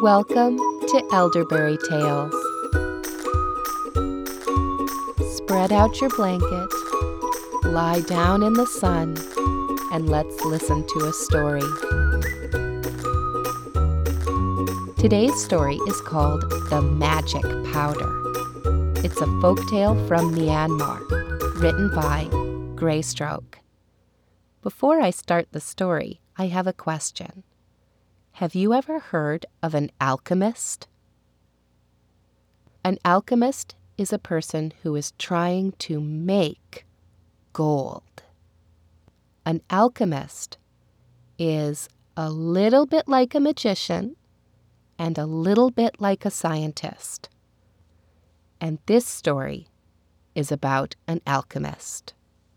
Welcome to Elderberry Tales. Spread out your blanket, lie down in the sun, and let's listen to a story. Today's story is called The Magic Powder. It's a folktale from Myanmar, written by Graystroke. Before I start the story, I have a question. Have you ever heard of an alchemist? An alchemist is a person who is trying to make gold. An alchemist is a little bit like a magician and a little bit like a scientist. And this story is about an alchemist.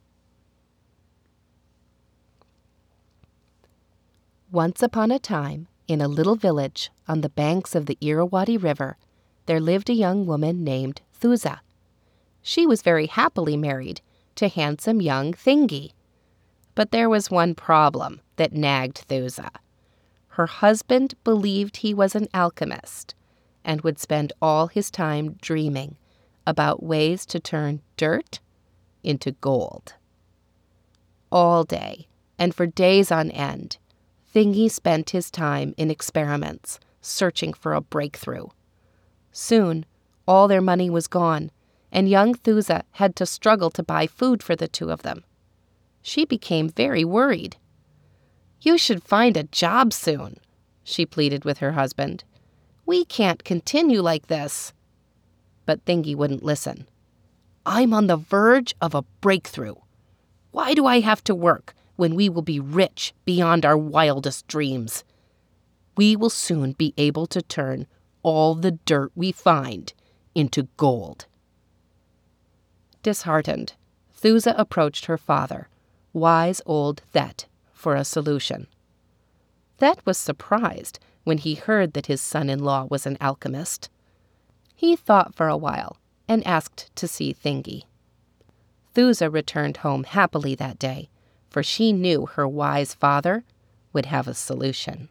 Once upon a time, in a little village on the banks of the Irrawaddy River, there lived a young woman named Thuza. She was very happily married to handsome young Thingy. But there was one problem that nagged Thuza. Her husband believed he was an alchemist and would spend all his time dreaming about ways to turn dirt into gold. All day, and for days on end, Thingy spent his time in experiments, searching for a breakthrough. Soon, all their money was gone, and young Thuza had to struggle to buy food for the two of them. She became very worried. "You should find a job soon," she pleaded with her husband. "We can't continue like this." But Thingy wouldn't listen. "I'm on the verge of a breakthrough. Why do I have to work when we will be rich beyond our wildest dreams? We will soon be able to turn all the dirt we find into gold." Disheartened, Thuza approached her father, wise old Thet, for a solution. Thet was surprised when he heard that his son-in-law was an alchemist. He thought for a while and asked to see Thingy. Thuza returned home happily that day, for she knew her wise father would have a solution.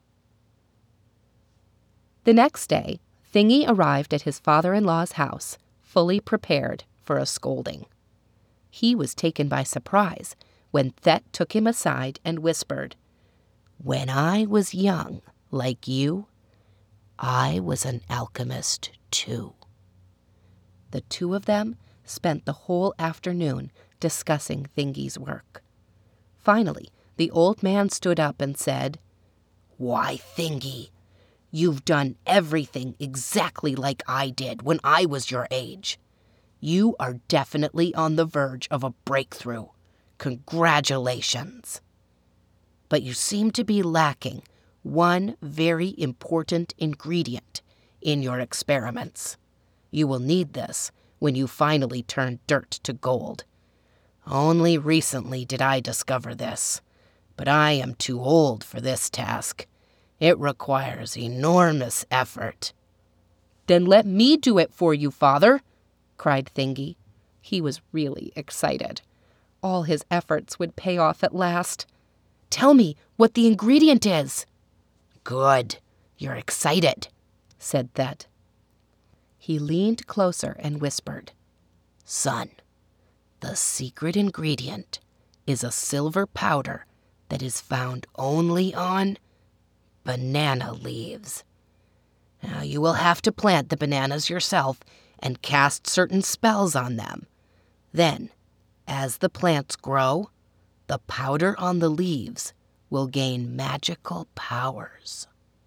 The next day, Thingy arrived at his father-in-law's house, fully prepared for a scolding. He was taken by surprise when Thet took him aside and whispered, "When I was young, like you, I was an alchemist too." The two of them spent the whole afternoon discussing Thingy's work. Finally, the old man stood up and said, "Why, Thingy, you've done everything exactly like I did when I was your age. You are definitely on the verge of a breakthrough. Congratulations. But you seem to be lacking one very important ingredient in your experiments. You will need this when you finally turn dirt to gold. Only recently did I discover this, but I am too old for this task. It requires enormous effort." "Then let me do it for you, father," cried Thingy. He was really excited. All his efforts would pay off at last. "Tell me what the ingredient is." "Good, you're excited," said Thet. He leaned closer and whispered, "Son, the secret ingredient is a silver powder that is found only on banana leaves. Now you will have to plant the bananas yourself and cast certain spells on them. Then, as the plants grow, the powder on the leaves will gain magical powers."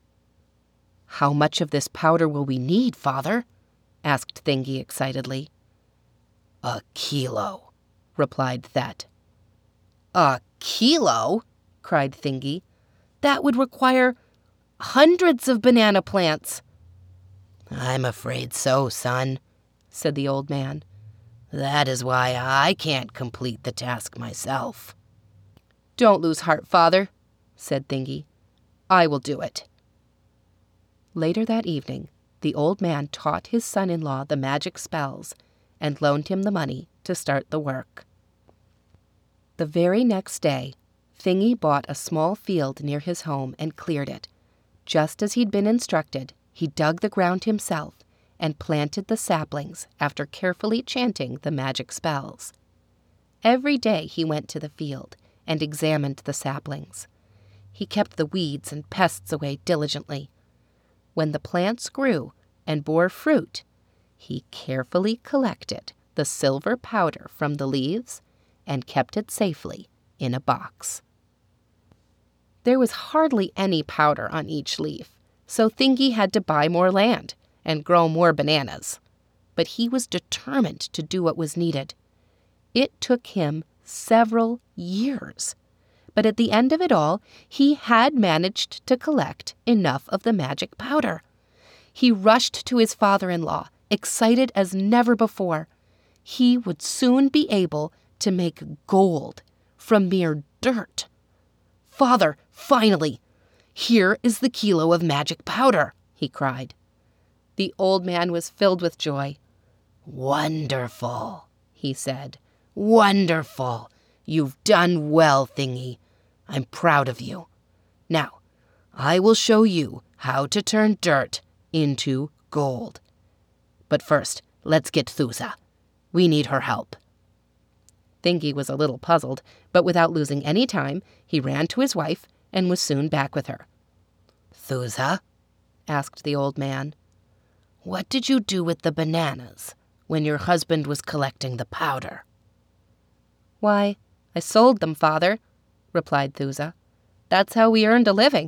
"How much of this powder will we need, father?" asked Thingy excitedly. "1 kilo, replied Thet. "1 kilo?" cried Thingy. "That would require hundreds of banana plants." "I'm afraid so, son," said the old man. "That is why I can't complete the task myself." "Don't lose heart, father," said Thingy. "I will do it." Later that evening, the old man taught his son-in-law the magic spells and loaned him the money to start the work. The very next day, Thingy bought a small field near his home and cleared it, Just as he'd been instructed, he dug the ground himself and planted the saplings after carefully chanting the magic spells. Every day he went to the field and examined the saplings. He kept the weeds and pests away diligently. When the plants grew and bore fruit, he carefully collected the silver powder from the leaves and kept it safely in a box. There was hardly any powder on each leaf, so Thingy had to buy more land and grow more bananas. But he was determined to do what was needed. It took him several years. But at the end of it all, he had managed to collect enough of the magic powder. He rushed to his father-in-law, excited as never before. He would soon be able to make gold from mere dirt. "Father, finally! Here is the kilo of magic powder," he cried. The old man was filled with joy. "Wonderful," he said. "Wonderful. You've done well, Thingy. I'm proud of you. Now, I will show you how to turn dirt into gold. But first, let's get Thusa. We need her help." Thingy was a little puzzled, but without losing any time, he ran to his wife and was soon back with her. "Thusa," asked the old man, "what did you do with the bananas when your husband was collecting the powder?" "Why, I sold them, Father," replied Thusa. "That's how we earned a living."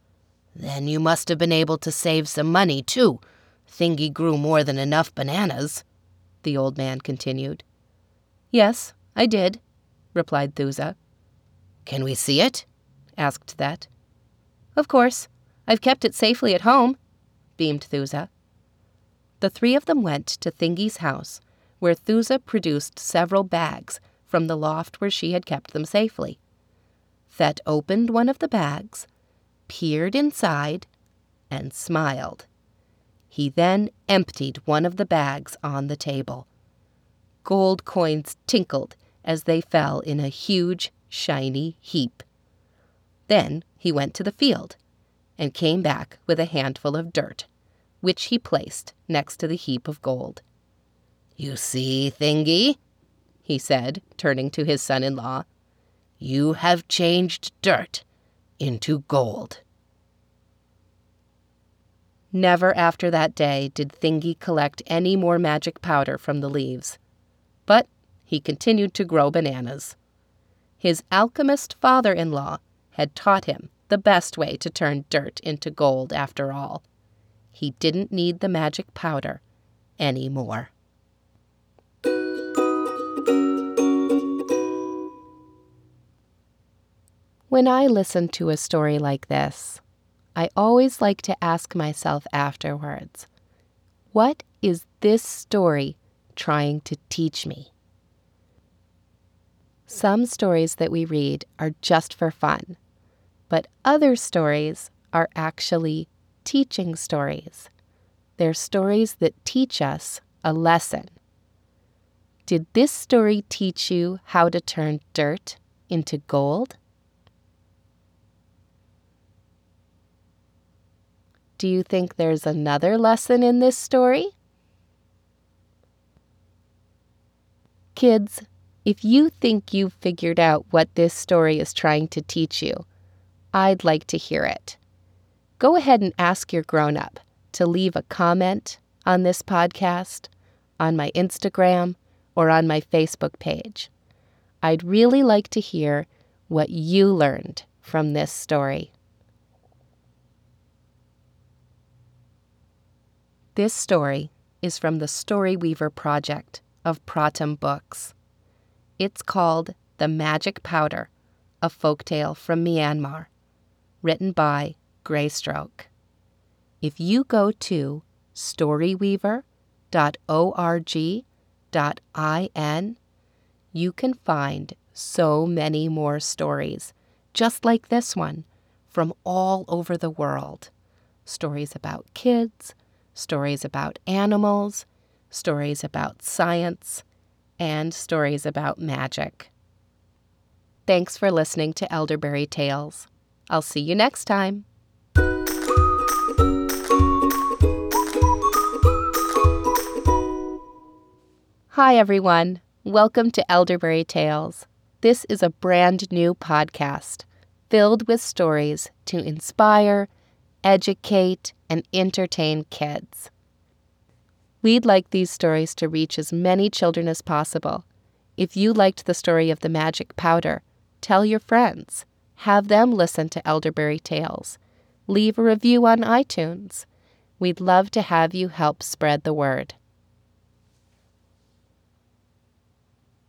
"Then you must have been able to save some money, too. Thingy grew more than enough bananas," the old man continued. "Yes, I did," replied Thusa. "Can we see it?" asked Thet. "Of course. I've kept it safely at home," beamed Thusa. The three of them went to Thingy's house, where Thusa produced several bags from the loft where she had kept them safely. Thet opened one of the bags, peered inside, and smiled. He then emptied one of the bags on the table. Gold coins tinkled as they fell in a huge, shiny heap. Then he went to the field and came back with a handful of dirt, which he placed next to the heap of gold. "You see, Thingy," he said, turning to his son-in-law, "you have changed dirt into gold." Never after that day did Thingy collect any more magic powder from the leaves. But he continued to grow bananas. His alchemist father-in-law had taught him the best way to turn dirt into gold after all. He didn't need the magic powder anymore. When I listen to a story like this, I always like to ask myself afterwards, what is this story trying to teach me? Some stories that we read are just for fun, but other stories are actually teaching stories. They're stories that teach us a lesson. Did this story teach you how to turn dirt into gold? Do you think there's another lesson in this story? Kids, if you think you've figured out what this story is trying to teach you, I'd like to hear it. Go ahead and ask your grown-up to leave a comment on this podcast, on my Instagram, or on my Facebook page. I'd really like to hear what you learned from this story. This story is from the Story Weaver Project of Pratum Books. It's called The Magic Powder, a Folktale from Myanmar, written by Graystroke. If you go to storyweaver.org.in, you can find so many more stories, just like this one, from all over the world. Stories about kids, stories about animals, stories about science, and stories about magic. Thanks for listening to Elderberry Tales. I'll see you next time. Hi, everyone. Welcome to Elderberry Tales. This is a brand new podcast filled with stories to inspire, educate, and entertain kids. We'd like these stories to reach as many children as possible. If you liked the story of the magic powder, tell your friends. Have them listen to Elderberry Tales. Leave a review on iTunes. We'd love to have you help spread the word.